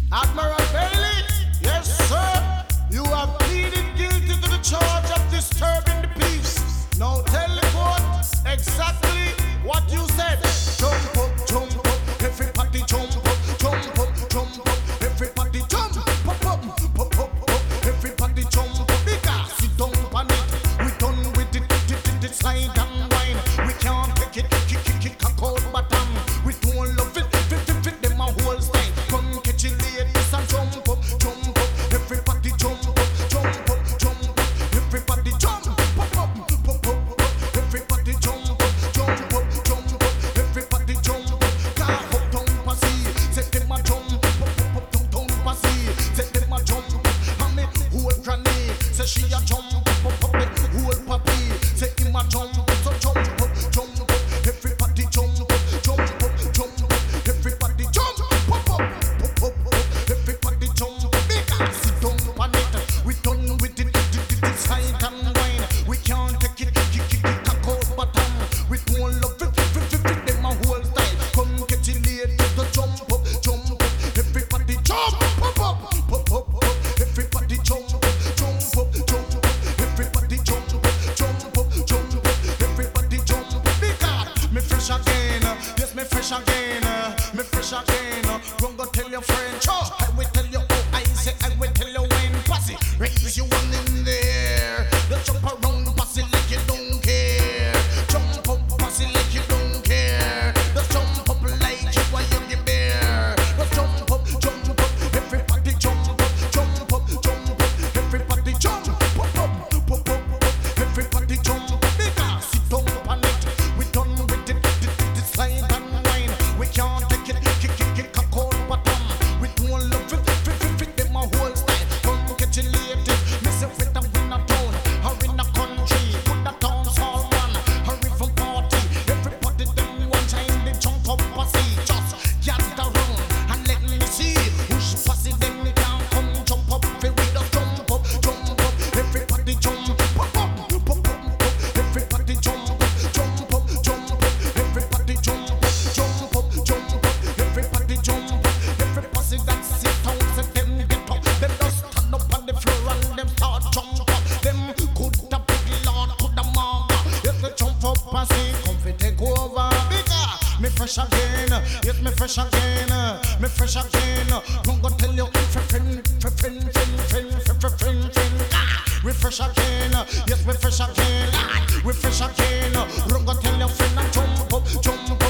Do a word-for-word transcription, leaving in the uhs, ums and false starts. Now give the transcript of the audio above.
Admiral Bailey, yes sir, you have pleaded guilty to the charge of disturbing the peace. Now tell the court exactly what you said. Jump up, jump up, everybody jump up, jump up, jump up, everybody jump up, up, up, up, up, up, everybody jump up. Because sit down on it, we done with it, it, it, it, slide and wine. We can't take it, kick, kick, kick, kick, cold bottom. We don't love it, fit, fit, fit, them a whole style. Come catch it ladies and jump up, jump up, everybody jump up, jump up, jump up, everybody jump up, up, up, up, up, up, everybody jump up, jump up, jump up, everybody jump up. Car up down passy, set them a jump up, up, up, down down passy, set them a jump up. And me whole granny, say she a jump up, up, up, the whole papi, say him a jump up, so jump up, jump up, everybody jump up, jump up, jump up, everybody jump up, up, up, up, up, up, everybody jump up. Because sit down on it, we done with it, it, it, it, side and wine. We can't take it, kick, kick, kick, kick, cold bottom. We don't love it, fit, fit, fit, them a whole style. Come catch it ladies, the jump up, jump up, everybody jump up, up, up, up, up, up, everybody jump up, jump up, jump up, everybody jump up, jump up, jump up, everybody jump up. Because me fresh again, yes me fresh again, me fresh again. Don't go tell your friend, oh, I will tell you, oh, I say I will tell you when. Pussy, raise your one in there. Don't jump around, pussy like you don't care. Jump up, pussy like you don't care. Just jump up like you a young bear. Just jump up, jump up, everybody jump up, jump up, jump up, everybody jump up, up, up, up, up, up, everybody jump up. Because sit down on it, we done with it, it, it, it, slide and wine. We can't take it, kick, kick, kick, a cold bottom. We don't love it, fit, fit, fit, them a whole style. Come catch it ladies, miss it with a win a town, or in a country, put the dance all man, or even party. Everybody them one time they jump up pussy, just gather round and let me see who's pussy them can come jump up. Feel we just jump up, jump up, everybody jump up, up, up, up, up, up, everybody jump up, jump up, jump up, everybody jump up, jump up, jump up, everybody jump up. Every pussy that sit down, say them get up, them just stand up on the floor and them start jump up. Them coulda big lord, coulda mama, if they jump up pussy, come fi take over. Because me fresh again, yes me fresh again, me fresh again. Don't go tell your friend, friend, friend, friend, friend, friend, friend, friend, friend. Ah, we fresh again, yes we fresh again, we fresh again. Don't go tell your friend and jump up, jump up.